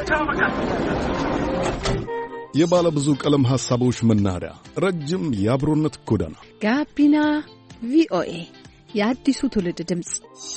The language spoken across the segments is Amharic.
የባለ ብዙ ቀለም ሐሳቦች መናኸሪያ ረጅም የአብሮነት ጎዳና ጋቢና ቪኦኤ የአዲሱ ትውልድ ድምጽ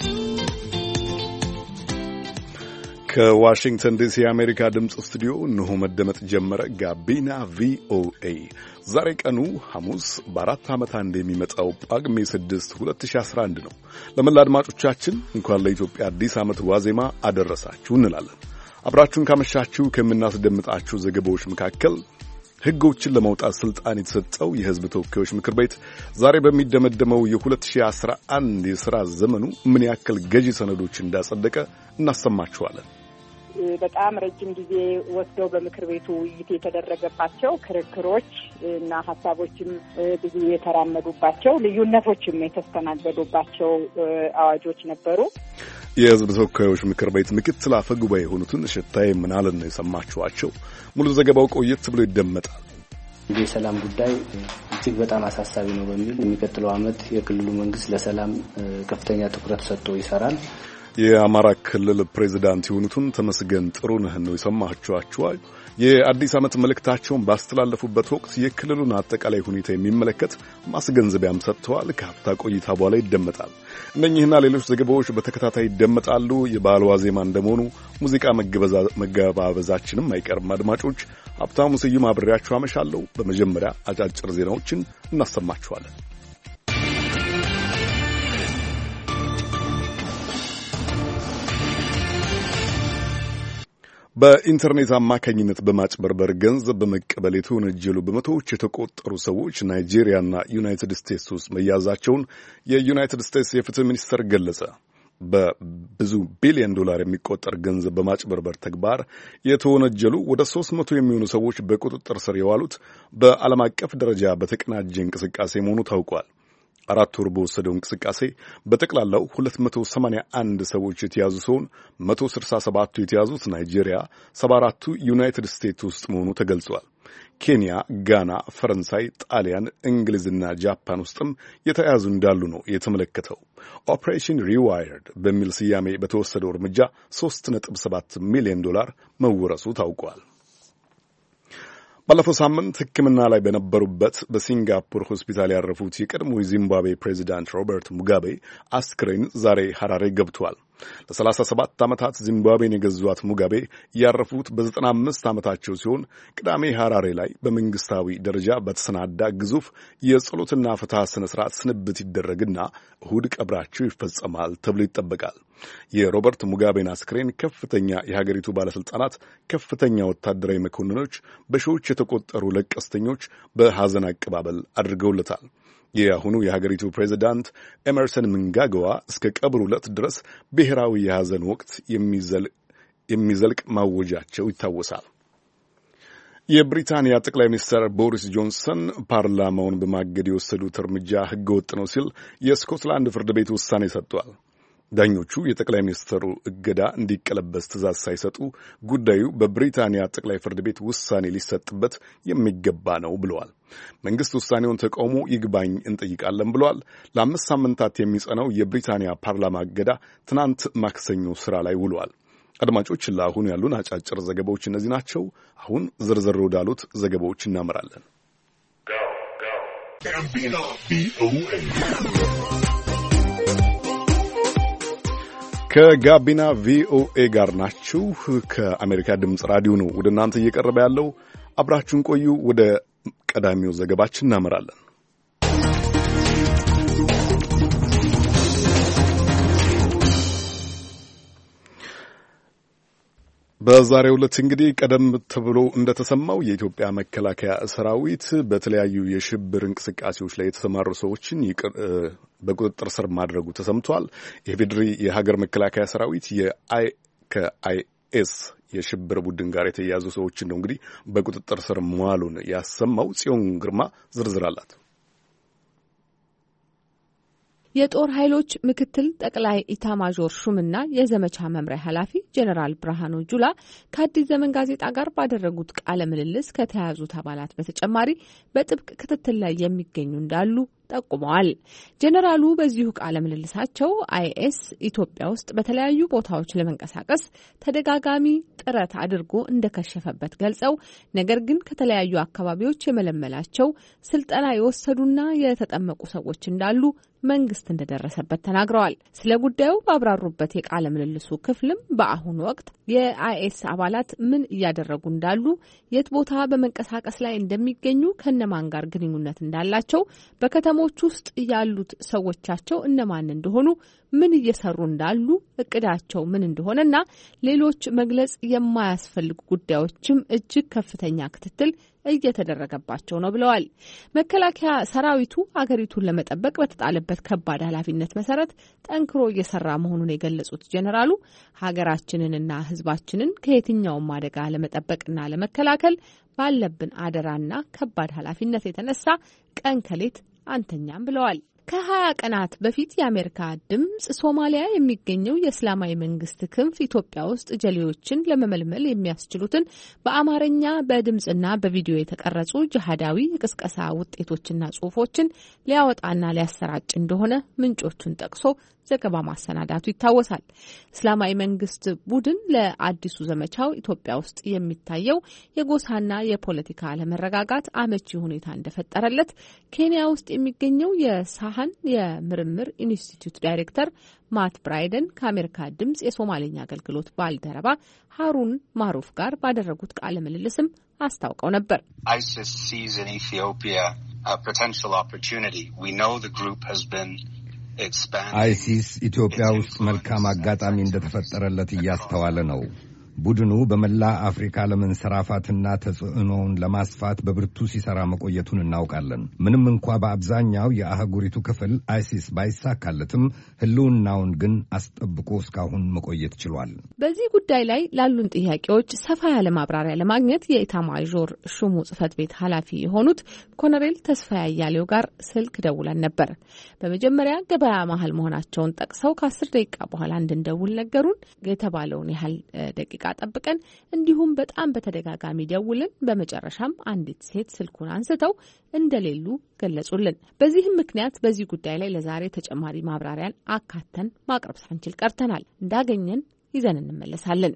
ከዋሽንግተን ዲሲ የአሜሪካ ድምጽ ስቱዲዮ እነሆ መደመጥ ጀመረ። ጋቢና ቪኦኤ ዛሬ ቀኑ ሐሙስ በ4 ዓመት አንድ የሚመጣው ጳጉሜ 6 2011 ነው። ለመላ አድማጮቻችን እንኳን ለኢትዮጵያ አዲስ ዓመት ዋዜማ አደረሳችሁ እንላለን። አብራችሁን ካመሻችሁ ከምናስደምጣችሁ ዘገባዎች መካከል ሕጎችን ለማውጣት ስልጣን የተሰጠው የሕዝብ ተወካዮች ምክር ቤት ዛሬ በሚደመደመው የ2011 የሥራ ዘመኑ ምን ያክል ገዢ ሰነዶች እንዳጸደቀ እናሰማችኋለን። በጣም ረጅም ጊዜ ወስደው በምክር ቤቱ ውይይት የተደረገባቸው ክርክሮች እና ሀሳቦችም ብዙ የተራመዱባቸው ልዩነቶችም የተስተናገዱባቸው አዋጆች ነበሩ። የሕዝብ ተወካዮች ምክር ቤት ምክትል አፈ ጉባኤ የሆኑትን ሽታዬ ምናለን ነው የሰማችኋቸው። ሙሉ ዘገባው ቆየት ብሎ ይደመጣል። የሰላም ጉዳይ እጅግ በጣም አሳሳቢ ነው በሚል የሚቀጥለው ዓመት የክልሉ መንግስት ለሰላም ከፍተኛ ትኩረት ሰጥቶ ይሰራል። የአማራ ክልል ፕሬዝዳንት የሆኑትን ተመስገን ጥሩነህን ነው የሰማችኋቸው። የአዲስ ዓመት መልእክታቸውን ባስተላለፉበት ወቅት የክልሉን አጠቃላይ ሁኔታ የሚመለከት ማስገንዘቢያም ሰጥተዋል። ከሀፍታ ቆይታ በኋላ ይደመጣል። እነኚህና ሌሎች ዘገባዎች በተከታታይ ይደመጣሉ። የበዓል ዋዜማ እንደመሆኑ ሙዚቃ መገባበዛችንም አይቀርም። አድማጮች፣ ሀብታሙ ስዩም አብሬያችሁ አመሻለሁ። በመጀመሪያ አጫጭር ዜናዎችን እናሰማችኋለን። በኢንተርኔት አማካኝነት በማጭበርበር ገንዘብ በመቀበል የተወነጀሉ በመቶዎች የተቆጠሩ ሰዎች ናይጄሪያና ዩናይትድ ስቴትስ ውስጥ መያዛቸውን የዩናይትድ ስቴትስ የፍትህ ሚኒስቴር ገለጸ። በብዙ ቢሊዮን ዶላር የሚቆጠር ገንዘብ በማጭበርበር ተግባር የተወነጀሉ ወደ 300 የሚሆኑ ሰዎች በቁጥጥር ስር የዋሉት በዓለም አቀፍ ደረጃ በተቀናጀ እንቅስቃሴ መሆኑ ታውቋል። 4 ወር በወሰደው እንቅስቃሴ በጠቅላላው 281 ሰዎች የተያዙ ሲሆን 167ቱ የተያዙት ናይጄሪያ፣ 74ቱ ዩናይትድ ስቴትስ ውስጥ መሆኑ ተገልጿል። ኬንያ፣ ጋና፣ ፈረንሳይ፣ ጣሊያን፣ እንግሊዝና ጃፓን ውስጥም የተያዙ እንዳሉ ነው የተመለከተው። ኦፕሬሽን ሪዋይርድ በሚል ስያሜ በተወሰደው እርምጃ 3.7 ሚሊዮን ዶላር መወረሱ ታውቋል። ባለፈው ሳምንት ሕክምና ላይ በነበሩበት በሲንጋፖር ሆስፒታል ያረፉት የቀድሞ የዚምባብዌ ፕሬዚዳንት ሮበርት ሙጋቤ አስክሬን ዛሬ ሐራሬ ገብቷል። ለ37 ዓመታት ዚምባብዌን የገዟት ሙጋቤ ያረፉት በ95 ዓመታቸው ሲሆን ቅዳሜ ሐራሬ ላይ በመንግስታዊ ደረጃ በተሰናዳ ግዙፍ የጸሎትና ፍትሐ ስነ ስርዓት ስንብት ይደረግና እሁድ ቀብራቸው ይፈጸማል ተብሎ ይጠበቃል። የሮበርት ሙጋቤን አስክሬን ከፍተኛ የሀገሪቱ ባለስልጣናት፣ ከፍተኛ ወታደራዊ መኮንኖች፣ በሺዎች የተቆጠሩ ለቀስተኞች በሐዘን አቀባበል አድርገውለታል። የአሁኑ የሀገሪቱ ፕሬዚዳንት ኤመርሰን ምንጋጋዋ እስከ ቀብሩ ዕለት ድረስ ብሔራዊ የሐዘን ወቅት የሚዘልቅ ማወጃቸው ይታወሳል። የብሪታንያ ጠቅላይ ሚኒስትር ቦሪስ ጆንሰን ፓርላማውን በማገድ የወሰዱት እርምጃ ሕገወጥ ነው ሲል የስኮትላንድ ፍርድ ቤት ውሳኔ ሰጥቷል። ዳኞቹ የጠቅላይ ሚኒስትሩ እገዳ እንዲቀለበስ ትዕዛዝ ሳይሰጡ ጉዳዩ በብሪታንያ ጠቅላይ ፍርድ ቤት ውሳኔ ሊሰጥበት የሚገባ ነው ብለዋል። መንግስት ውሳኔውን ተቃውሞ ይግባኝ እንጠይቃለን ብለዋል። ለ5 ሳምንታት የሚጸናው የብሪታንያ ፓርላማ እገዳ ትናንት ማክሰኞ ስራ ላይ ውለዋል። አድማጮች፣ ለአሁኑ ያሉን አጫጭር ዘገባዎች እነዚህ ናቸው። አሁን ዝርዝር ወዳሉት ዘገባዎች እናመራለን። ከጋቢና ቪኦኤ ጋር ናችሁ። ከአሜሪካ ድምፅ ራዲዮ ነው ወደ እናንተ እየቀረበ ያለው። አብራችሁን ቆዩ። ወደ ቀዳሚው ዘገባችን እናመራለን። በዛሬው ዕለት እንግዲህ ቀደም ተብሎ እንደተሰማው የኢትዮጵያ መከላከያ ሰራዊት በተለያዩ የሽብር እንቅስቃሴዎች ላይ የተሰማሩ ሰዎችን በቁጥጥር ስር ማድረጉ ተሰምቷል። የፌዴሪ የሀገር መከላከያ ሰራዊት ከአይኤስ የሽብር ቡድን ጋር የተያያዙ ሰዎችን ነው እንግዲህ በቁጥጥር ስር መዋሉን ያሰማው። ጽዮን ግርማ ዝርዝር አላት። የጦር ኃይሎች ምክትል ጠቅላይ ኢታማዦር ሹምና የዘመቻ መምሪያ ኃላፊ ጀነራል ብርሃኑ ጁላ ከአዲስ ዘመን ጋዜጣ ጋር ባደረጉት ቃለ ምልልስ ከተያዙት አባላት በተጨማሪ በጥብቅ ክትትል ላይ የሚገኙ እንዳሉ ጠቁመዋል። ጀነራሉ በዚሁ ቃለ ምልልሳቸው አይኤስ ኢትዮጵያ ውስጥ በተለያዩ ቦታዎች ለመንቀሳቀስ ተደጋጋሚ ጥረት አድርጎ እንደከሸፈበት ገልጸው ነገር ግን ከተለያዩ አካባቢዎች የመለመላቸው ስልጠና የወሰዱና የተጠመቁ ሰዎች እንዳሉ መንግስት እንደደረሰበት ተናግረዋል። ስለ ጉዳዩ ባብራሩበት የቃለ ምልልሱ ክፍልም በአሁኑ ወቅት የአይኤስ አባላት ምን እያደረጉ እንዳሉ፣ የት ቦታ በመንቀሳቀስ ላይ እንደሚገኙ፣ ከነማን ጋር ግንኙነት እንዳላቸው፣ በከተሞች ውስጥ ያሉት ሰዎቻቸው እነማን እንደሆኑ፣ ምን እየሰሩ እንዳሉ፣ እቅዳቸው ምን እንደሆነና ሌሎች መግለጽ የማያስፈልጉ ጉዳዮችም እጅግ ከፍተኛ ክትትል እየተደረገባቸው ነው ብለዋል። መከላከያ ሰራዊቱ አገሪቱን ለመጠበቅ በተጣለበት ከባድ ኃላፊነት መሰረት ጠንክሮ እየሰራ መሆኑን የገለጹት ጄኔራሉ ሀገራችንንና ሕዝባችንን ከየትኛውም አደጋ ለመጠበቅና ለመከላከል ባለብን አደራና ከባድ ኃላፊነት የተነሳ ቀን ከሌት አንተኛም ብለዋል። ከ20 ቀናት በፊት የአሜሪካ ድምጽ ሶማሊያ የሚገኘው የእስላማዊ መንግስት ክንፍ ኢትዮጵያ ውስጥ ጀሌዎችን ለመመልመል የሚያስችሉትን በአማርኛ በድምጽና በቪዲዮ የተቀረጹ ጂሃዳዊ የቅስቀሳ ውጤቶችና ጽሁፎችን ሊያወጣና ሊያሰራጭ እንደሆነ ምንጮቹን ጠቅሶ ዘገባ ማሰናዳቱ ይታወሳል። እስላማዊ መንግስት ቡድን ለአዲሱ ዘመቻው ኢትዮጵያ ውስጥ የሚታየው የጎሳና የፖለቲካ አለመረጋጋት አመቺ ሁኔታ እንደፈጠረለት ኬንያ ውስጥ የሚገኘው የሳህን የምርምር ኢንስቲትዩት ዳይሬክተር ማት ብራይደን ከአሜሪካ ድምጽ የሶማሌኛ አገልግሎት ባልደረባ ሃሩን ማሩፍ ጋር ባደረጉት ቃለ ምልልስም አስታውቀው ነበር። ISIS sees in Ethiopia a potential opportunity. We know the group has been አይሲስ ኢትዮጵያ ውስጥ መልካም አጋጣሚ እንደተፈጠረለት እያስተዋለ ነው። ቡድኑ በመላ አፍሪካ ለመንሰራፋትና ተጽዕኖውን ለማስፋት በብርቱ ሲሰራ መቆየቱን እናውቃለን። ምንም እንኳ በአብዛኛው የአህጉሪቱ ክፍል አይሲስ ባይሳካለትም ህልውናውን ግን አስጠብቆ እስካሁን መቆየት ችሏል። በዚህ ጉዳይ ላይ ላሉን ጥያቄዎች ሰፋ ያለ ማብራሪያ ለማግኘት የኢታማዦር ሹሙ ጽህፈት ቤት ኃላፊ የሆኑት ኮሎኔል ተስፋዬ አያሌው ጋር ስልክ ደውለን ነበር። በመጀመሪያ ገበያ መሀል መሆናቸውን ጠቅሰው ከ10 ደቂቃ በኋላ እንድንደውል ነገሩን። የተባለውን ያህል ደቂቃ ጠብቀን እንዲሁም በጣም በተደጋጋሚ ደውልን። በመጨረሻም አንዲት ሴት ስልኩን አንስተው እንደሌሉ ገለጹልን። በዚህም ምክንያት በዚህ ጉዳይ ላይ ለዛሬ ተጨማሪ ማብራሪያን አካተን ማቅረብ ሳንችል ቀርተናል። እንዳገኘን ይዘን እንመለሳለን።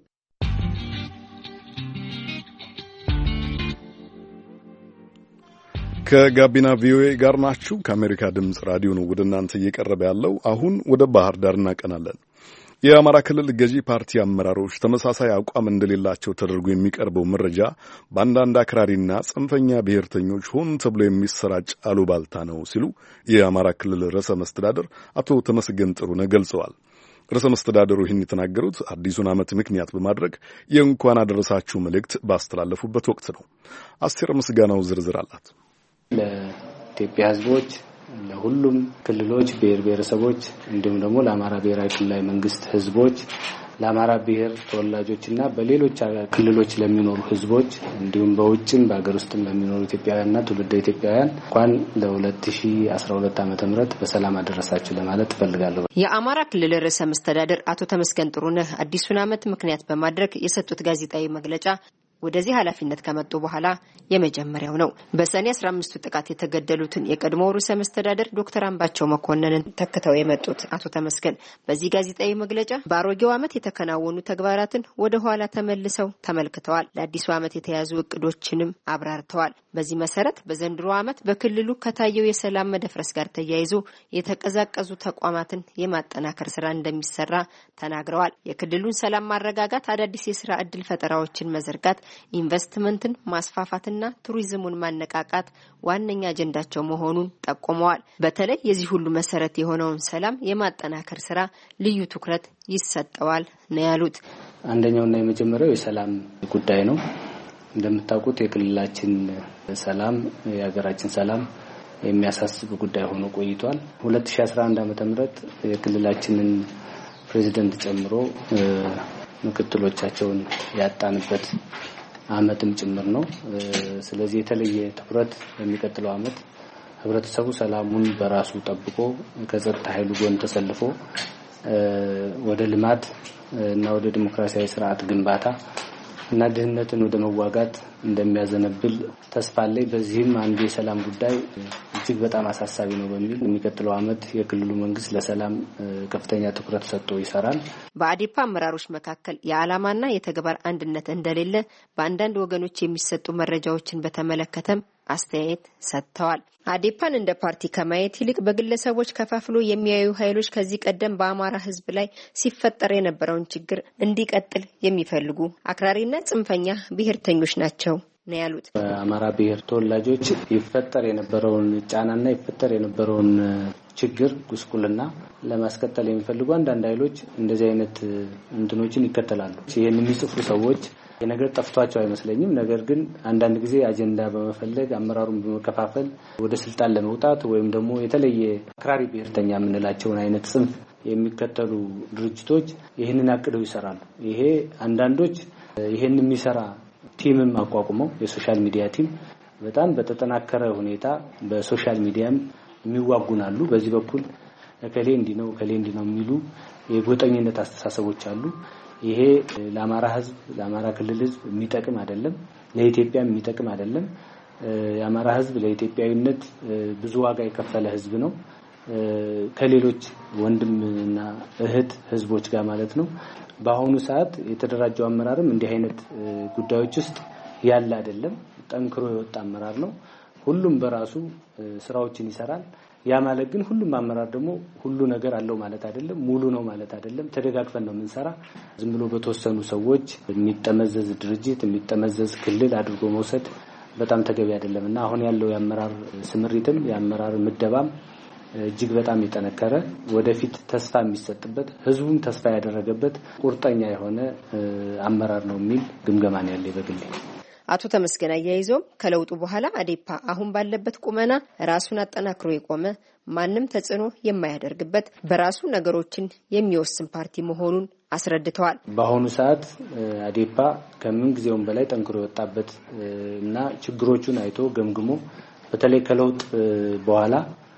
ከጋቢና ቪኦኤ ጋር ናችሁ። ከአሜሪካ ድምጽ ራዲዮ ነው ወደ እናንተ እየቀረበ ያለው። አሁን ወደ ባህር ዳር እናቀናለን። የአማራ ክልል ገዢ ፓርቲ አመራሮች ተመሳሳይ አቋም እንደሌላቸው ተደርጎ የሚቀርበው መረጃ በአንዳንድ አክራሪና ጽንፈኛ ብሔርተኞች ሆን ተብሎ የሚሰራጭ አሉባልታ ነው ሲሉ የአማራ ክልል ርዕሰ መስተዳድር አቶ ተመስገን ጥሩነህ ገልጸዋል። ርዕሰ መስተዳድሩ ይህን የተናገሩት አዲሱን ዓመት ምክንያት በማድረግ የእንኳን አደረሳችሁ መልእክት ባስተላለፉበት ወቅት ነው። አስቴር ምስጋናው ዝርዝር አላት። ለኢትዮጵያ ሕዝቦች ለሁሉም ክልሎች ብሔር ብሔረሰቦች እንዲሁም ደግሞ ለአማራ ብሔራዊ ክልላዊ መንግስት ሕዝቦች ለአማራ ብሔር ተወላጆችና በሌሎች ክልሎች ለሚኖሩ ሕዝቦች እንዲሁም በውጭም በአገር ውስጥም ለሚኖሩ ኢትዮጵያውያንና ትውልደ ኢትዮጵያውያን እንኳን ለ2012 ዓ.ም በሰላም አደረሳችሁ ለማለት እፈልጋለሁ። የአማራ ክልል ርዕሰ መስተዳድር አቶ ተመስገን ጥሩነህ አዲሱን ዓመት ምክንያት በማድረግ የሰጡት ጋዜጣዊ መግለጫ ወደዚህ ኃላፊነት ከመጡ በኋላ የመጀመሪያው ነው። በሰኔ 15ቱ ጥቃት የተገደሉትን የቀድሞው ርዕሰ መስተዳድር ዶክተር አምባቸው መኮንንን ተከተው የመጡት አቶ ተመስገን በዚህ ጋዜጣዊ መግለጫ በአሮጌው ዓመት የተከናወኑ ተግባራትን ወደ ኋላ ተመልሰው ተመልክተዋል። ለአዲሱ ዓመት የተያዙ እቅዶችንም አብራርተዋል። በዚህ መሰረት በዘንድሮ ዓመት በክልሉ ከታየው የሰላም መደፍረስ ጋር ተያይዞ የተቀዛቀዙ ተቋማትን የማጠናከር ስራ እንደሚሰራ ተናግረዋል። የክልሉን ሰላም ማረጋጋት፣ አዳዲስ የስራ ዕድል ፈጠራዎችን መዘርጋት፣ ኢንቨስትመንትን ማስፋፋትና ቱሪዝሙን ማነቃቃት ዋነኛ አጀንዳቸው መሆኑን ጠቁመዋል። በተለይ የዚህ ሁሉ መሰረት የሆነውን ሰላም የማጠናከር ስራ ልዩ ትኩረት ይሰጠዋል ነው ያሉት። አንደኛውና የመጀመሪያው የሰላም ጉዳይ ነው። እንደምታውቁት የክልላችን ሰላም የሀገራችን ሰላም የሚያሳስብ ጉዳይ ሆኖ ቆይቷል። 2011 ዓ.ም የክልላችንን ፕሬዝዳንት ጨምሮ ምክትሎቻቸውን ያጣንበት ዓመትም ጭምር ነው። ስለዚህ የተለየ ትኩረት በሚቀጥለው ዓመት ህብረተሰቡ ሰላሙን በራሱ ጠብቆ ከጸጥታ ኃይሉ ጎን ተሰልፎ ወደ ልማት እና ወደ ዲሞክራሲያዊ ስርዓት ግንባታ እና ድህነትን ወደ መዋጋት እንደሚያዘነብል ተስፋ አለኝ። በዚህም አንዱ የሰላም ጉዳይ እጅግ በጣም አሳሳቢ ነው በሚል የሚቀጥለው ዓመት የክልሉ መንግስት ለሰላም ከፍተኛ ትኩረት ሰጥቶ ይሰራል። በአዴፓ አመራሮች መካከል የዓላማና የተግባር አንድነት እንደሌለ በአንዳንድ ወገኖች የሚሰጡ መረጃዎችን በተመለከተም አስተያየት ሰጥተዋል። አዴፓን እንደ ፓርቲ ከማየት ይልቅ በግለሰቦች ከፋፍሎ የሚያዩ ኃይሎች ከዚህ ቀደም በአማራ ሕዝብ ላይ ሲፈጠር የነበረውን ችግር እንዲቀጥል የሚፈልጉ አክራሪና ጽንፈኛ ብሔርተኞች ናቸው ነው ያሉት። በአማራ ብሔር ተወላጆች ይፈጠር የነበረውን ጫናና ይፈጠር የነበረውን ችግር ጉስቁልና ለማስቀጠል የሚፈልጉ አንዳንድ ኃይሎች እንደዚህ አይነት እንትኖችን ይከተላሉ። ይሄን የሚጽፉ ሰዎች የነገር ጠፍቷቸው አይመስለኝም። ነገር ግን አንዳንድ ጊዜ አጀንዳ በመፈለግ አመራሩን በመከፋፈል ወደ ስልጣን ለመውጣት ወይም ደግሞ የተለየ አክራሪ ብሔርተኛ የምንላቸውን አይነት ጽንፍ የሚከተሉ ድርጅቶች ይህንን አቅደው ይሰራሉ። ይሄ አንዳንዶች ይሄን የሚሰራ ቲምም አቋቁመው የሶሻል ሚዲያ ቲም በጣም በተጠናከረ ሁኔታ በሶሻል ሚዲያም የሚዋጉናሉ። በዚህ በኩል ከሌ እንዲ ነው የሚሉ የጎጠኝነት አስተሳሰቦች አሉ። ይሄ ለአማራ ህዝብ ለአማራ ክልል ህዝብ የሚጠቅም አይደለም፣ ለኢትዮጵያ የሚጠቅም አይደለም። የአማራ ህዝብ ለኢትዮጵያዊነት ብዙ ዋጋ የከፈለ ህዝብ ነው። ከሌሎች ወንድምና እህት ህዝቦች ጋር ማለት ነው። በአሁኑ ሰዓት የተደራጀው አመራርም እንዲህ አይነት ጉዳዮች ውስጥ ያለ አይደለም። ጠንክሮ የወጣ አመራር ነው። ሁሉም በራሱ ስራዎችን ይሰራል። ያ ማለት ግን ሁሉም አመራር ደግሞ ሁሉ ነገር አለው ማለት አይደለም፣ ሙሉ ነው ማለት አይደለም። ተደጋግፈን ነው የምንሰራ። ዝም ብሎ በተወሰኑ ሰዎች የሚጠመዘዝ ድርጅት የሚጠመዘዝ ክልል አድርጎ መውሰድ በጣም ተገቢ አይደለምና አሁን ያለው የአመራር ስምሪትም የአመራር ምደባም እጅግ በጣም የጠነከረ ወደፊት ተስፋ የሚሰጥበት ህዝቡም ተስፋ ያደረገበት ቁርጠኛ የሆነ አመራር ነው የሚል ግምገማ ነው ያለኝ በግሌ። አቶ ተመስገን አያይዘውም ከለውጡ በኋላ አዴፓ አሁን ባለበት ቁመና ራሱን አጠናክሮ የቆመ ማንም ተጽዕኖ የማያደርግበት በራሱ ነገሮችን የሚወስን ፓርቲ መሆኑን አስረድተዋል። በአሁኑ ሰዓት አዴፓ ከምን ጊዜውም በላይ ጠንክሮ የወጣበት እና ችግሮቹን አይቶ ገምግሞ በተለይ ከለውጥ በኋላ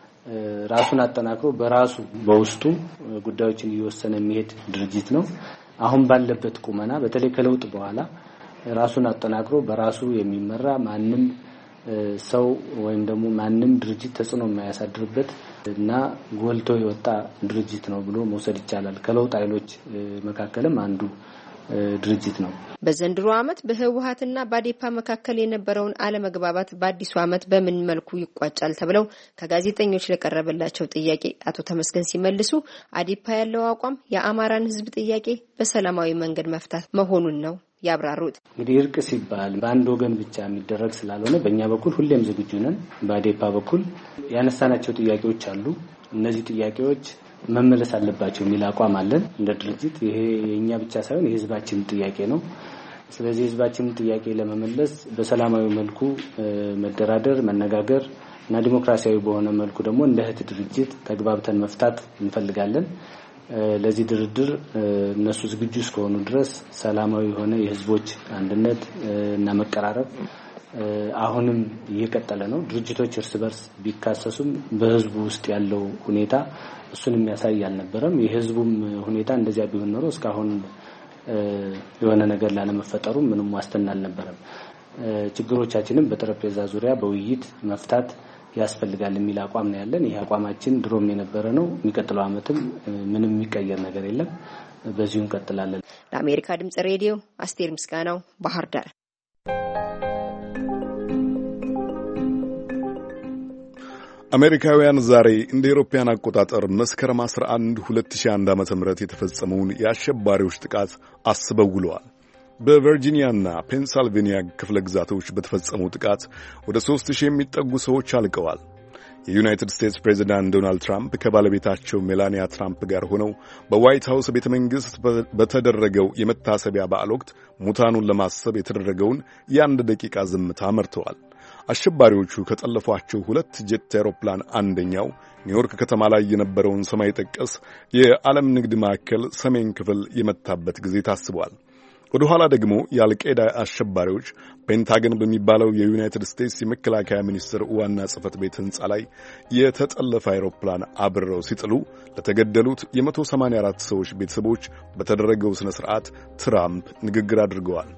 ራሱን አጠናክሮ በራሱ በውስጡ ጉዳዮችን እየወሰነ የሚሄድ ድርጅት ነው። አሁን ባለበት ቁመና በተለይ ከለውጥ በኋላ ራሱን አጠናክሮ በራሱ የሚመራ ማንም ሰው ወይም ደግሞ ማንም ድርጅት ተጽዕኖ የማያሳድርበት እና ጎልቶ የወጣ ድርጅት ነው ብሎ መውሰድ ይቻላል። ከለውጥ ኃይሎች መካከልም አንዱ ድርጅት ነው። በዘንድሮ ዓመት በህወሓትና በአዴፓ መካከል የነበረውን አለመግባባት በአዲሱ ዓመት በምን መልኩ ይቋጫል ተብለው ከጋዜጠኞች ለቀረበላቸው ጥያቄ አቶ ተመስገን ሲመልሱ አዴፓ ያለው አቋም የአማራን ህዝብ ጥያቄ በሰላማዊ መንገድ መፍታት መሆኑን ነው ያብራሩት። እንግዲህ እርቅ ሲባል በአንድ ወገን ብቻ የሚደረግ ስላልሆነ በእኛ በኩል ሁሌም ዝግጁ ነን። በአዴፓ በኩል ያነሳናቸው ጥያቄዎች አሉ። እነዚህ ጥያቄዎች መመለስ አለባቸው የሚል አቋም አለን እንደ ድርጅት። ይሄ የኛ ብቻ ሳይሆን የህዝባችን ጥያቄ ነው። ስለዚህ የህዝባችንን ጥያቄ ለመመለስ በሰላማዊ መልኩ መደራደር፣ መነጋገር እና ዲሞክራሲያዊ በሆነ መልኩ ደግሞ እንደ እህት ድርጅት ተግባብተን መፍታት እንፈልጋለን። ለዚህ ድርድር እነሱ ዝግጁ እስከሆኑ ድረስ ሰላማዊ የሆነ የህዝቦች አንድነት እና መቀራረብ አሁንም እየቀጠለ ነው። ድርጅቶች እርስ በርስ ቢካሰሱም በህዝቡ ውስጥ ያለው ሁኔታ እሱን የሚያሳይ አልነበረም። የህዝቡም ሁኔታ እንደዚያ ቢሆን ኖሮ እስካሁን የሆነ ነገር ላለመፈጠሩ ምንም ዋስትና አልነበረም። ችግሮቻችንን በጠረጴዛ ዙሪያ በውይይት መፍታት ያስፈልጋል የሚል አቋም ነው ያለን። ይሄ አቋማችን ድሮም የነበረ ነው። የሚቀጥለው ዓመትም ምንም የሚቀየር ነገር የለም። በዚሁ እንቀጥላለን። ለአሜሪካ ድምጽ ሬዲዮ አስቴር ምስጋናው ባህር ዳር። አሜሪካውያን ዛሬ እንደ አውሮፓውያን አቆጣጠር መስከረም 11 2001 ዓ.ም የተፈጸመውን የአሸባሪዎች ጥቃት አስበው ውለዋል። በቨርጂኒያና ፔንሳልቬኒያ ክፍለ ግዛቶች በተፈጸመው ጥቃት ወደ 3000 የሚጠጉ ሰዎች አልቀዋል። የዩናይትድ ስቴትስ ፕሬዝዳንት ዶናልድ ትራምፕ ከባለቤታቸው ሜላኒያ ትራምፕ ጋር ሆነው በዋይት ሃውስ ቤተ መንግሥት በተደረገው የመታሰቢያ በዓል ወቅት ሙታኑን ለማሰብ የተደረገውን የ1 ደቂቃ ዝምታ መርተዋል። አሸባሪዎቹ ከጠለፏቸው 2 ጄት አውሮፕላን አንደኛው ኒውዮርክ ከተማ ላይ የነበረውን ሰማይ ጠቀስ የዓለም ንግድ ማዕከል ሰሜን ክፍል የመታበት ጊዜ ታስቧል። ወደ ኋላ ደግሞ የአልቃይዳ አሸባሪዎች ፔንታገን በሚባለው የዩናይትድ ስቴትስ የመከላከያ ሚኒስቴር ዋና ጽሕፈት ቤት ሕንጻ ላይ የተጠለፈ አውሮፕላን አብረው ሲጥሉ ለተገደሉት የ184 ሰዎች ቤተሰቦች በተደረገው ስነ ስርዓት ትራምፕ ንግግር አድርገዋል።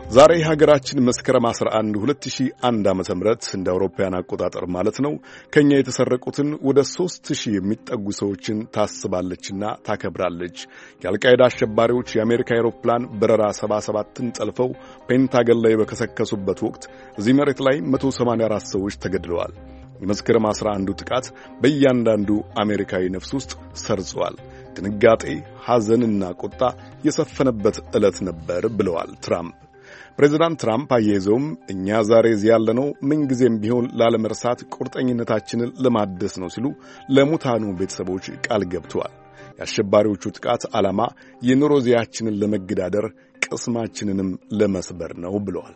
ዛሬ ሀገራችን መስከረም 11 2001 ዓመተ ምህረት እንደ አውሮፓውያን አቆጣጠር ማለት ነው ከኛ የተሰረቁትን ወደ 3000 የሚጠጉ ሰዎችን ታስባለችና ታከብራለች። የአልቃይዳ አሸባሪዎች የአሜሪካ አውሮፕላን በረራ 77ን ጠልፈው ፔንታገን ላይ በከሰከሱበት ወቅት እዚህ መሬት ላይ 184 ሰዎች ተገድለዋል። የመስከረም 11ዱ ጥቃት በእያንዳንዱ አሜሪካዊ ነፍስ ውስጥ ሰርጿል። ድንጋጤ፣ ሐዘንና ቁጣ የሰፈነበት ዕለት ነበር ብለዋል ትራምፕ። ፕሬዚዳንት ትራምፕ አያይዘውም እኛ ዛሬ እዚህ ያለነው ምንጊዜም ቢሆን ላለመርሳት ቁርጠኝነታችንን ለማደስ ነው ሲሉ ለሙታኑ ቤተሰቦች ቃል ገብተዋል። የአሸባሪዎቹ ጥቃት ዓላማ የኑሮ ዚያችንን ለመገዳደር ቅስማችንንም ለመስበር ነው ብለዋል።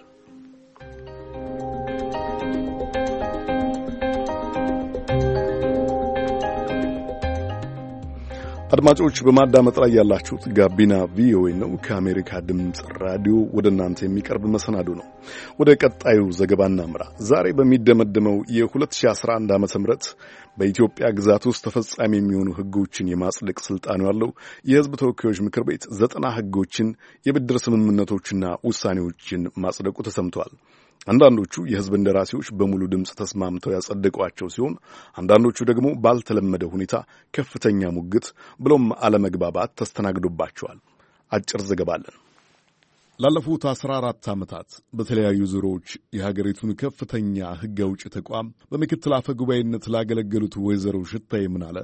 አድማጮች በማዳመጥ ላይ ያላችሁት ጋቢና ቪኦኤ ነው። ከአሜሪካ ድምፅ ራዲዮ ወደ እናንተ የሚቀርብ መሰናዶ ነው። ወደ ቀጣዩ ዘገባ እናምራ። ዛሬ በሚደመደመው የ2011 ዓመተ ምህረት በኢትዮጵያ ግዛት ውስጥ ተፈጻሚ የሚሆኑ ሕጎችን የማጽደቅ ስልጣኑ ያለው የሕዝብ ተወካዮች ምክር ቤት 90 ሕጎችን፣ የብድር ስምምነቶችና ውሳኔዎችን ማጽደቁ ተሰምቷል። አንዳንዶቹ የሕዝብ እንደራሴዎች በሙሉ ድምፅ ተስማምተው ያጸደቋቸው ሲሆን አንዳንዶቹ ደግሞ ባልተለመደ ሁኔታ ከፍተኛ ሙግት ብሎም አለመግባባት ተስተናግዶባቸዋል። አጭር ዘገባ አለን። ላለፉት 14 ዓመታት በተለያዩ ዙሮች የሀገሪቱን ከፍተኛ ሕግ አውጪ ተቋም በምክትል አፈ ጉባኤነት ላገለገሉት ወይዘሮ ሽታዬ ምናለ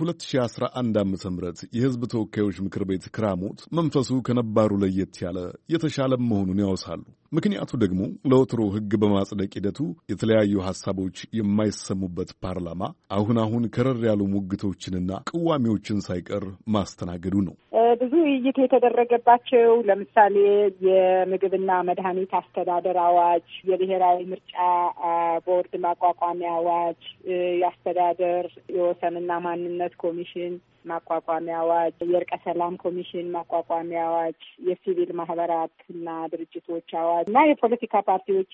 የ2011 ዓመተ ምህረት የሕዝብ ተወካዮች ምክር ቤት ክራሞት መንፈሱ ከነባሩ ለየት ያለ የተሻለ መሆኑን ያወሳሉ። ምክንያቱ ደግሞ ለወትሮ ሕግ በማጽደቅ ሂደቱ የተለያዩ ሐሳቦች የማይሰሙበት ፓርላማ አሁን ከረር ያሉ ሙግቶችንና ቅዋሚዎችን ሳይቀር ማስተናገዱ ነው። ብዙ ውይይት የተደረገባቸው ለምሳሌ የምግብና መድኃኒት አስተዳደር አዋጅ፣ የብሔራዊ ምርጫ ቦርድ ማቋቋሚያ አዋጅ፣ የአስተዳደር የወሰንና ማንነት ኮሚሽን ማቋቋሚያ አዋጅ፣ የእርቀ ሰላም ኮሚሽን ማቋቋሚያ አዋጅ፣ የሲቪል ማህበራትና ድርጅቶች አዋጅ እና የፖለቲካ ፓርቲዎች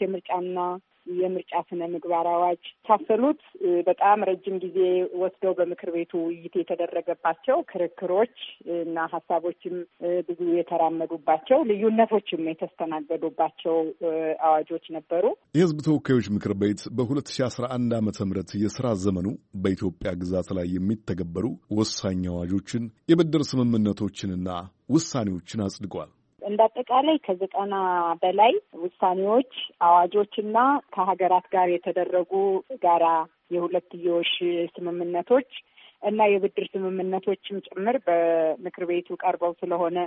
የምርጫ ስነ ምግባር አዋጅ ታሰሉት በጣም ረጅም ጊዜ ወስደው በምክር ቤቱ ውይይት የተደረገባቸው ክርክሮች እና ሀሳቦችም ብዙ የተራመዱባቸው ልዩነቶችም የተስተናገዱባቸው አዋጆች ነበሩ። የሕዝብ ተወካዮች ምክር ቤት በ2011 ዓመተ ምህረት የሥራ ዘመኑ በኢትዮጵያ ግዛት ላይ የሚተገበሩ ወሳኝ አዋጆችን፣ የብድር ስምምነቶችንና ውሳኔዎችን አጽድቋል። እንዳጠቃላይ 90 በላይ ውሳኔዎች፣ አዋጆችና ከሀገራት ጋር የተደረጉ ጋራ የሁለትዮሽ ስምምነቶች እና የብድር ስምምነቶችም ጭምር በምክር ቤቱ ቀርበው ስለሆነ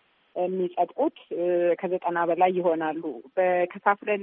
የሚጸድቁት 90 በላይ ይሆናሉ። በከፋፍለን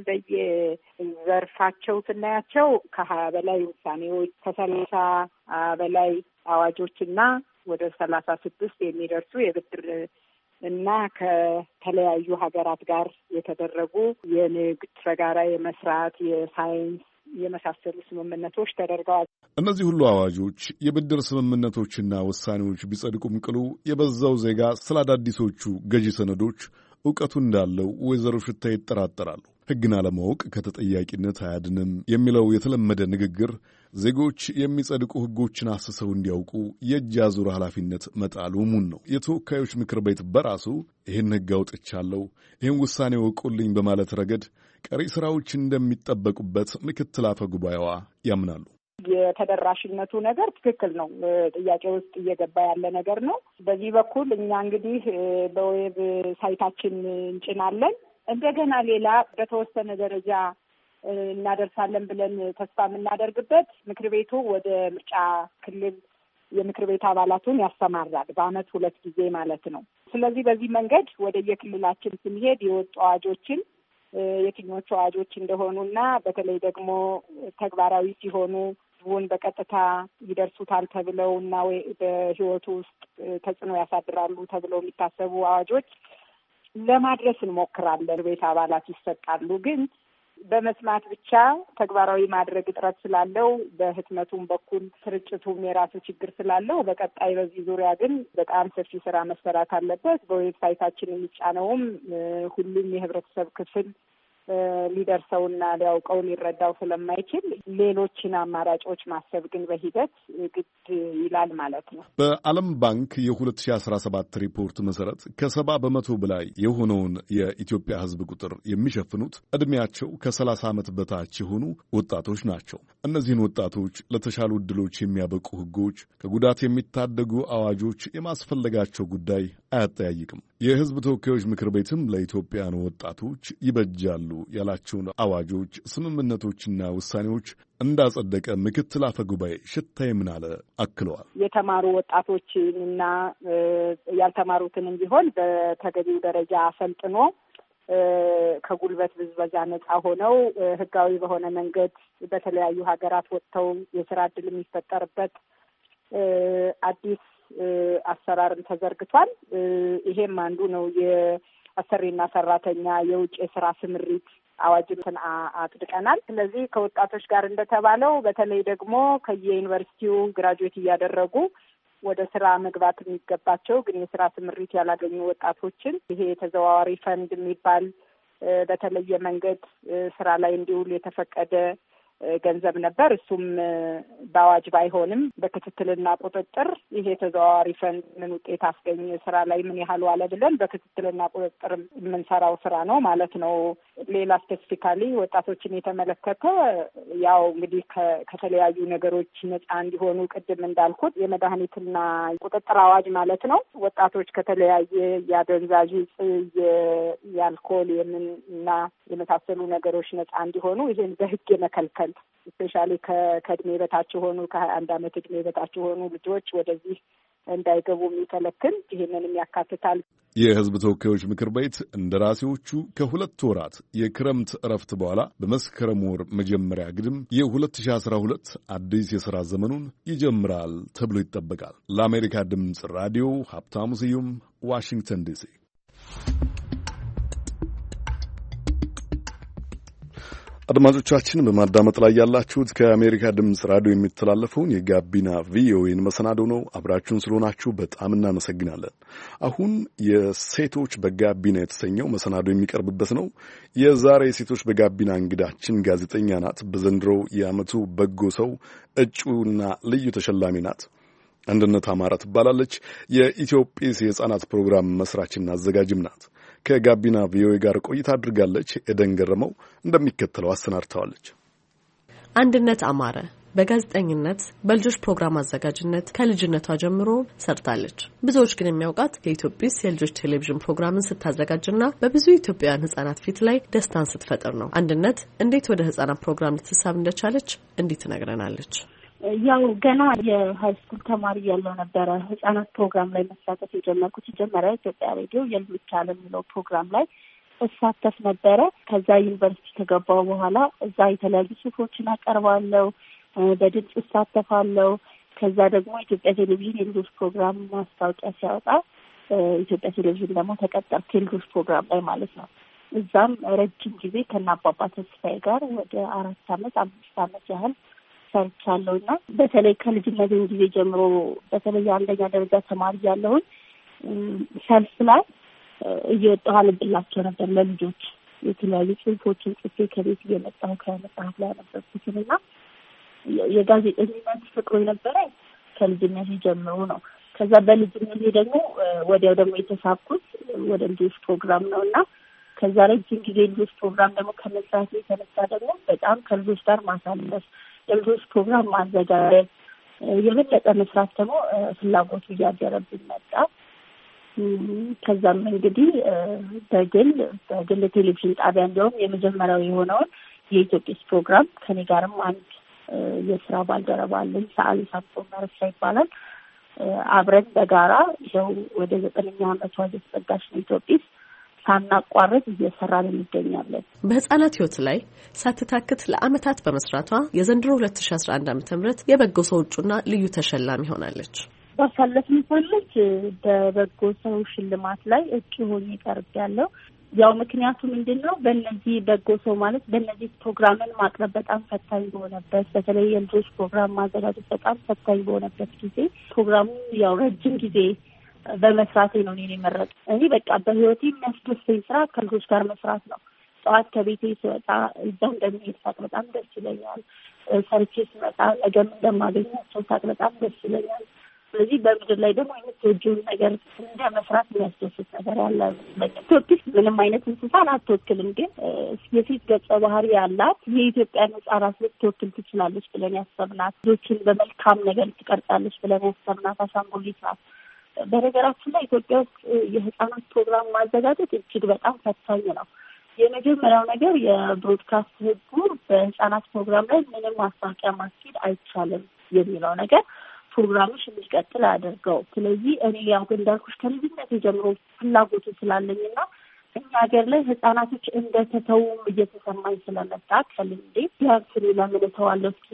በየዘርፋቸው ስናያቸው 20 በላይ ውሳኔዎች፣ 30 በላይ አዋጆችና ወደ 36 የሚደርሱ የብድር እና ከተለያዩ ሀገራት ጋር የተደረጉ የንግድ በጋራ የመስራት የሳይንስ የመሳሰሉ ስምምነቶች ተደርገዋል። እነዚህ ሁሉ አዋጆች፣ የብድር ስምምነቶችና ውሳኔዎች ቢጸድቁም ቅሉ የበዛው ዜጋ ስለ አዳዲሶቹ ገዢ ሰነዶች እውቀቱ እንዳለው ወይዘሮ ሽታዬ ይጠራጠራሉ። ሕግን አለማወቅ ከተጠያቂነት አያድንም የሚለው የተለመደ ንግግር ዜጎች የሚጸድቁ ሕጎችን አስሰው እንዲያውቁ የእጅ አዙር ኃላፊነት መጣሉ ሙን ነው። የተወካዮች ምክር ቤት በራሱ ይህን ሕግ አውጥቻለሁ፣ ይህን ውሳኔ ወቁልኝ በማለት ረገድ ቀሪ ስራዎች እንደሚጠበቁበት ምክትል አፈ ጉባኤዋ ያምናሉ። የተደራሽነቱ ነገር ትክክል ነው፣ ጥያቄ ውስጥ እየገባ ያለ ነገር ነው። በዚህ በኩል እኛ እንግዲህ በዌብ ሳይታችን እንጭናለን። እንደገና ሌላ በተወሰነ ደረጃ እናደርሳለን ብለን ተስፋ የምናደርግበት ምክር ቤቱ ወደ ምርጫ ክልል የምክር ቤት አባላቱን ያሰማራል፣ በአመት 2 ጊዜ ማለት ነው። ስለዚህ በዚህ መንገድ ወደ የክልላችን ስንሄድ የወጡ አዋጆችን የትኞቹ አዋጆች እንደሆኑና በተለይ ደግሞ ተግባራዊ ሲሆኑ ህዝቡን በቀጥታ ይደርሱታል ተብለው እና በህይወቱ ውስጥ ተጽዕኖ ያሳድራሉ ተብለው የሚታሰቡ አዋጆች ለማድረስ እንሞክራለን። ቤት አባላት ይሰጣሉ። ግን በመስማት ብቻ ተግባራዊ ማድረግ እጥረት ስላለው በህትመቱም በኩል ስርጭቱም የራሱ ችግር ስላለው በቀጣይ በዚህ ዙሪያ ግን በጣም ሰፊ ስራ መሰራት አለበት። በዌብሳይታችን የሚጫነውም ሁሉም የህብረተሰብ ክፍል ሊደርሰውና ሊያውቀው ሊረዳው ስለማይችል ሌሎችን አማራጮች ማሰብ ግን በሂደት ግድ ይላል ማለት ነው። በዓለም ባንክ የ2017 ሪፖርት መሰረት ከ70 በመቶ በላይ የሆነውን የኢትዮጵያ ሕዝብ ቁጥር የሚሸፍኑት ዕድሜያቸው ከ30 ዓመት በታች የሆኑ ወጣቶች ናቸው። እነዚህን ወጣቶች ለተሻሉ ዕድሎች የሚያበቁ ሕጎች፣ ከጉዳት የሚታደጉ አዋጆች የማስፈለጋቸው ጉዳይ አያጠያይቅም። የሕዝብ ተወካዮች ምክር ቤትም ለኢትዮጵያውያኑ ወጣቶች ይበጃሉ ያላቸውን አዋጆች፣ ስምምነቶችና ውሳኔዎች እንዳጸደቀ ምክትል አፈ ጉባኤ ሽታዬ ምናለ አክለዋል። የተማሩ ወጣቶችንና ያልተማሩትንም ቢሆን በተገቢው ደረጃ አሰልጥኖ ከጉልበት ብዝበዛ ነጻ ሆነው ህጋዊ በሆነ መንገድ በተለያዩ ሀገራት ወጥተው የስራ ዕድል የሚፈጠርበት አዲስ አሰራርም ተዘርግቷል። ይሄም አንዱ ነው። የአሰሪና ሰራተኛ የውጭ የስራ ስምሪት አዋጅን አጽድቀናል። ስለዚህ ከወጣቶች ጋር እንደተባለው በተለይ ደግሞ ከየዩኒቨርሲቲው ግራጁዌት እያደረጉ ወደ ስራ መግባት የሚገባቸው ግን የስራ ስምሪት ያላገኙ ወጣቶችን ይሄ የተዘዋዋሪ ፈንድ የሚባል በተለየ መንገድ ስራ ላይ እንዲውል የተፈቀደ ገንዘብ ነበር። እሱም በአዋጅ ባይሆንም በክትትልና ቁጥጥር ይሄ ተዘዋዋሪ ፈንድ ምን ውጤት አስገኘ፣ ስራ ላይ ምን ያህል ዋለ ብለን በክትትልና ቁጥጥር የምንሰራው ስራ ነው ማለት ነው። ሌላ ስፔሲፊካሊ ወጣቶችን የተመለከተ ያው እንግዲህ ከተለያዩ ነገሮች ነጻ እንዲሆኑ ቅድም እንዳልኩት የመድኃኒትና ቁጥጥር አዋጅ ማለት ነው። ወጣቶች ከተለያየ የአደንዛዥ ዕፅ፣ የአልኮል እና የመሳሰሉ ነገሮች ነጻ እንዲሆኑ ይሄን በህግ የመከልከል ስፔሻሊ ከእድሜ በታች የሆኑ ከ21 ዓመት እድሜ በታች የሆኑ ልጆች ወደዚህ እንዳይገቡ የሚከለክል ይህንንም ያካትታል። የሕዝብ ተወካዮች ምክር ቤት እንደራሴዎቹ ከ2 ወራት የክረምት እረፍት በኋላ በመስከረም ወር መጀመሪያ ግድም የ2012 አዲስ የሥራ ዘመኑን ይጀምራል ተብሎ ይጠበቃል። ለአሜሪካ ድምፅ ራዲዮ ሀብታሙ ስዩም ዋሽንግተን ዲሲ። አድማጮቻችን በማዳመጥ ላይ ያላችሁት ከአሜሪካ ድምፅ ራዲዮ የሚተላለፈውን የጋቢና ቪኦኤን መሰናዶ ነው። አብራችሁን ስለሆናችሁ በጣም እናመሰግናለን። አሁን የሴቶች በጋቢና የተሰኘው መሰናዶ የሚቀርብበት ነው። የዛሬ የሴቶች በጋቢና እንግዳችን ጋዜጠኛ ናት። በዘንድሮው የዓመቱ በጎ ሰው እጩና ልዩ ተሸላሚ ናት። አንድነት አማረ ትባላለች። የኢትዮጲስ የሕፃናት ፕሮግራም መስራችና አዘጋጅም ናት። ከጋቢና ቪኦኤ ጋር ቆይታ አድርጋለች። ኤደን ገረመው እንደሚከተለው አሰናድተዋለች። አንድነት አማረ በጋዜጠኝነት በልጆች ፕሮግራም አዘጋጅነት ከልጅነቷ ጀምሮ ሰርታለች። ብዙዎች ግን የሚያውቃት የኢትዮጲስ የልጆች ቴሌቪዥን ፕሮግራምን ስታዘጋጅና በብዙ ኢትዮጵያውያን ሕፃናት ፊት ላይ ደስታን ስትፈጥር ነው። አንድነት እንዴት ወደ ሕፃናት ፕሮግራም ልትሳብ እንደቻለች እንዲህ ትነግረናለች። ያው ገና የሃይስኩል ተማሪ ያለው ነበረ ሕፃናት ፕሮግራም ላይ መሳተፍ የጀመርኩት። መጀመሪያ ኢትዮጵያ ሬዲዮ የልጆች ዓለም የሚለው ፕሮግራም ላይ እሳተፍ ነበረ። ከዛ ዩኒቨርሲቲ ከገባሁ በኋላ እዛ የተለያዩ ጽሁፎችን አቀርባለሁ፣ በድምጽ እሳተፋለሁ። ከዛ ደግሞ ኢትዮጵያ ቴሌቪዥን የልጆች ፕሮግራም ማስታወቂያ ሲያወጣ ኢትዮጵያ ቴሌቪዥን ደግሞ ተቀጠርኩ የልጆች ፕሮግራም ላይ ማለት ነው። እዛም ረጅም ጊዜ ከአባባ ተስፋዬ ጋር ወደ 5 ዓመት ያህል ሰርቻለሁ እና በተለይ ከልጅነቴ ጊዜ ጀምሮ በተለይ አንደኛ ደረጃ ተማሪ ያለሁኝ ሰልፍ ላይ እየወጣሁ አነብላቸው ነበር ለልጆች የተለያዩ ጽሁፎችን ጽፌ ከቤት እየመጣሁ ከመጽሐፍ ላይ አነበብኩትን እና የጋዜጠኝነት ፍቅሩ የነበረ ከልጅነቴ ጀምሮ ነው። ከዛ በልጅነቴ ደግሞ ወዲያው ደግሞ የተሳብኩት ወደ ልጆች ፕሮግራም ነው እና ከዛ ረጅም ጊዜ ልጆች ፕሮግራም ደግሞ ከመስራት የተነሳ ደግሞ በጣም ከልጆች ጋር ማሳለፍ የልጆች ፕሮግራም ማዘጋጀት የበለጠ መስራት ደግሞ ፍላጎቱ እያደረብኝ መጣ። ከዛም እንግዲህ በግል ቴሌቪዥን ጣቢያ እንዲሁም የመጀመሪያው የሆነውን የኢትዮጲስ ፕሮግራም ከኔ ጋርም አንድ የስራ ባልደረባ አለኝ፣ ሰዓሊ ሳምሶን መረሻ ይባላል። አብረን በጋራ ይኸው ወደ 9ኛ ዓመቷ እየተጠጋች ነው ኢትዮጲስ ሳናቋርጥ እየሰራን እንገኛለን። በህፃናት ህይወት ላይ ሳትታክት ለአመታት በመስራቷ የዘንድሮ 2011 ዓ.ም የበጎ ሰው እጩና ልዩ ተሸላሚ ሆናለች። ባሳለፍን ሳምንት በበጎ ሰው ሽልማት ላይ እጩ ሆኜ ቀርቤያለሁ። ያው ምክንያቱ ምንድነው? በእነዚህ በጎ ሰው ማለት በእነዚህ ፕሮግራምን ማቅረብ በጣም ፈታኝ በሆነበት በተለይ የልጆች ፕሮግራም ማዘጋጀት በጣም ፈታኝ በሆነበት ጊዜ ፕሮግራሙ ያው ረጅም ጊዜ በመስራቴ ነው እኔ የመረጥኩት። እኔ በቃ በህይወቴ የሚያስደስተኝ ስራ ከልጆች ጋር መስራት ነው። ጠዋት ከቤቴ ስወጣ እዛ እንደሚሄድ ሳቅ በጣም ደስ ይለኛል። ሰርቼ ስመጣ ነገም እንደማገኛቸው ሳቅ በጣም ደስ ይለኛል። ስለዚህ በምድር ላይ ደግሞ የምትወጂውን ነገር እንደ መስራት የሚያስደስት ነገር ያለ ኢትዮጵያ ምንም አይነት እንስሳን አትወክልም፣ ግን የሴት ገጸ ባህሪ ያላት የኢትዮጵያን ሕጻናት ልትወክል ትችላለች ብለን ያሰብናት፣ ልጆችን በመልካም ነገር ትቀርጻለች ብለን ያሰብናት አሻንጉሊት ናት። በነገራችን ላይ ኢትዮጵያ ውስጥ የሕጻናት ፕሮግራም ማዘጋጀት እጅግ በጣም ፈታኝ ነው። የመጀመሪያው ነገር የብሮድካስት ሕጉ በሕጻናት ፕሮግራም ላይ ምንም ማስታወቂያ ማስኬድ አይቻልም የሚለው ነገር ፕሮግራምሽ እንዲቀጥል አድርገው። ስለዚህ እኔ ያው እንዳልኩሽ ከልጅነት ጀምሮ ፍላጎቱ ስላለኝና እኛ ሀገር ላይ ሕጻናቶች እንደተተውም እየተሰማኝ ስለመጣ ከልንዴ ቢያንስ ለምን ተዋለሁ እስኪ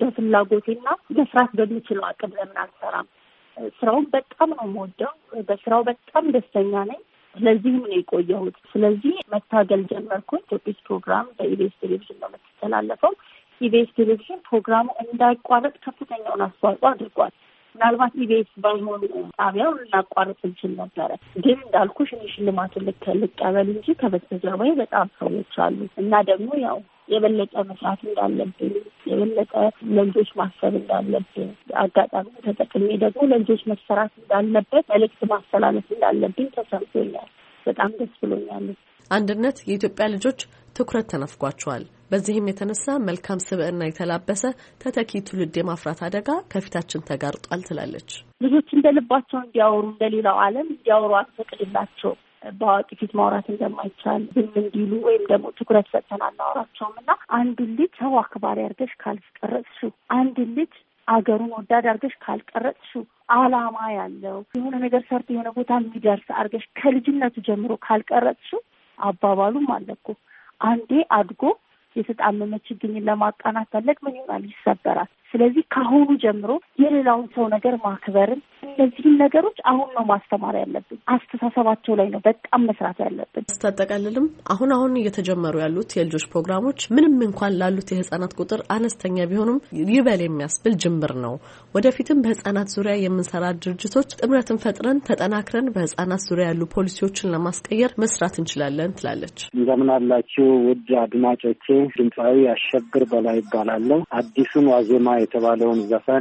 በፍላጎቴና መስራት በምችለው አቅም ለምን አልሰራም? ስራውን በጣም ነው የምወደው፣ በስራው በጣም ደስተኛ ነኝ። ስለዚህም ነው የቆየሁት። ስለዚህ መታገል ጀመርኩኝ። ኢትዮጵስ ፕሮግራም በኢቢኤስ ቴሌቪዥን ነው የምትተላለፈው። ኢቢኤስ ቴሌቪዥን ፕሮግራሙ እንዳይቋረጥ ከፍተኛውን አስተዋጽኦ አድርጓል። ምናልባት ኢቢኤስ ባይሆን ጣቢያው ልናቋረጥ እንችል ነበረ። ግን እንዳልኩሽ እኔ ሽልማቱን ልቀበል እንጂ ከበስተጀርባዬ በጣም ሰዎች አሉ እና ደግሞ ያው የበለጠ መስራት እንዳለብን፣ የበለጠ ለልጆች ማሰብ እንዳለብን፣ አጋጣሚ ተጠቅሜ ደግሞ ለልጆች መሰራት እንዳለበት መልዕክት ማስተላለፍ እንዳለብኝ ተሰምቶኛል። በጣም ደስ ብሎኛል። አንድነት የኢትዮጵያ ልጆች ትኩረት ተነፍጓቸዋል። በዚህም የተነሳ መልካም ስብዕና የተላበሰ ተተኪ ትውልድ የማፍራት አደጋ ከፊታችን ተጋርጧል ትላለች። ልጆች እንደልባቸው እንዲያወሩ እንደሌላው ዓለም እንዲያወሩ አትፈቅድላቸው። በአዋቂ ፊት ማውራት እንደማይቻል ዝም እንዲሉ ወይም ደግሞ ትኩረት ሰጥተን አናወራቸውም እና አንድ ልጅ ሰው አክባሪ አድርገሽ ካልቀረጽሽው፣ አንድ ልጅ አገሩን ወዳድ አድርገሽ ካልቀረጽሽው፣ ዓላማ ያለው የሆነ ነገር ሰርቶ የሆነ ቦታ የሚደርስ አድርገሽ ከልጅነቱ ጀምሮ ካልቀረጽሽው አባባሉም አለ እኮ አንዴ አድጎ የተጣመመ ችግኝን ለማቃናት ፈለግ ምን ይሆናል? ይሰበራል። ስለዚህ ከአሁኑ ጀምሮ የሌላውን ሰው ነገር ማክበርን እነዚህን ነገሮች አሁን ነው ማስተማር ያለብን። አስተሳሰባቸው ላይ ነው በጣም መስራት ያለብን። ስታጠቃልልም አሁን እየተጀመሩ ያሉት የልጆች ፕሮግራሞች ምንም እንኳን ላሉት የህፃናት ቁጥር አነስተኛ ቢሆኑም ይበል የሚያስብል ጅምር ነው። ወደፊትም በህፃናት ዙሪያ የምንሰራ ድርጅቶች ጥምረትን ፈጥረን ተጠናክረን በህፃናት ዙሪያ ያሉ ፖሊሲዎችን ለማስቀየር መስራት እንችላለን ትላለች። እንደምን አላችሁ ውድ አድማጮቼ። ድምፃዊ አሸብር በላይ ይባላለሁ። አዲሱን ዋዜማ የተባለውን ዘፈን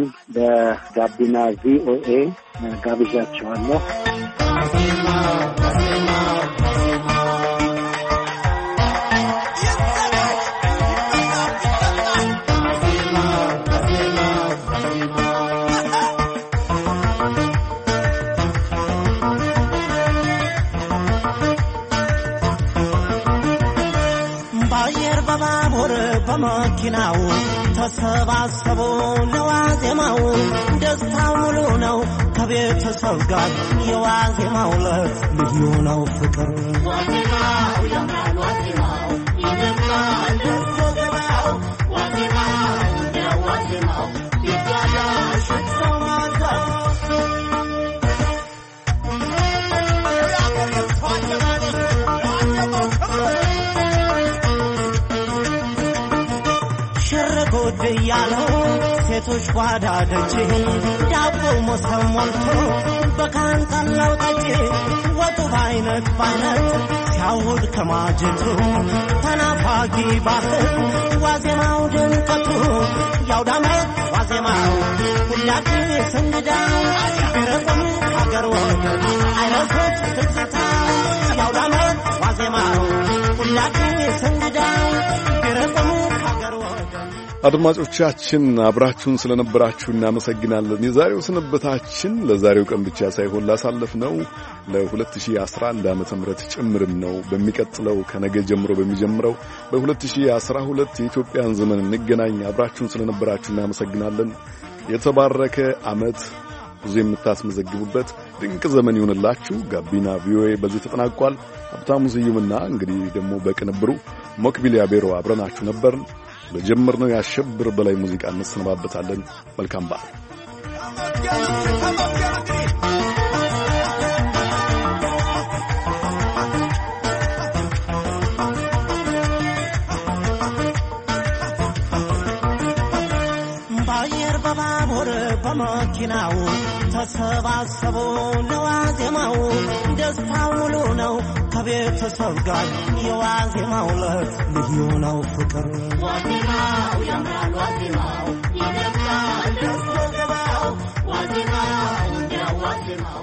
በጋቢና ቪኦኤ ጋብዣቸዋለሁ። በመኪናው ተሰባሰቡ ለዋዜማው ደስታው ሙሉ ነው ከቤተሰብ ጋር የዋዜማው ዕለት ልዩ ነው ፍቅር ዋዜማው ያምራል ዋዜማው ይደምቃል ዋዜማው ዋዜማው ይጋዳል ሽታው ማታው ሸረጎድ ያለው ሴቶች ጓዳ ደጅ ዳቦ ሞሰብ ሞልቶ በካንጠላው ጠጅ ወጡ ባይነት ሲያውድ ከማጀቱ ተናፋጊ ባህል ዋዜማው ድምቀቱ ያውዳመት ዋዜማው ሁላችን ስንግዳው ቢረቁም ሀገር ወገን አይረሱት ትዝታ ያውዳመት ዋዜማው ሁላችን ስንግዳው ቢረቁም ሀገር ወገን። አድማጮቻችን አብራችሁን ስለነበራችሁ እናመሰግናለን። የዛሬው ስንብታችን ለዛሬው ቀን ብቻ ሳይሆን ላሳለፍነው ለ2011 ዓመተ ምህረት ጭምርም ነው። በሚቀጥለው ከነገ ጀምሮ በሚጀምረው በ2012 የኢትዮጵያን ዘመን እንገናኝ። አብራችሁን ስለነበራችሁ እናመሰግናለን። የተባረከ ዓመት ብዙ የምታስመዘግቡበት ድንቅ ዘመን ይሁንላችሁ። ጋቢና ቪኦኤ በዚህ ተጠናቋል። ሀብታሙ ስዩምና እንግዲህ ደግሞ በቅንብሩ ሞክቢሊያ ቤሮ አብረናችሁ ነበርን። በጀመርነው ያሸብር በላይ ሙዚቃ እንሰነባበታለን። መልካም በዓል። ባየር በባቡር በመኪናው ተሰባሰቡ ለዋዜማው ደስታው ሙሉ ነው ከቤተሰብ ጋር የዋዜማው ዕለት ልዩ ነው ፍቅር ዋዜማው ያምራል ዋዜማው ይደምቃል ደስታው ዋዜማው ዋዜማው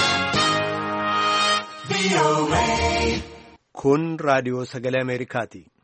Kun raadiyoo sagalee Ameerikaati.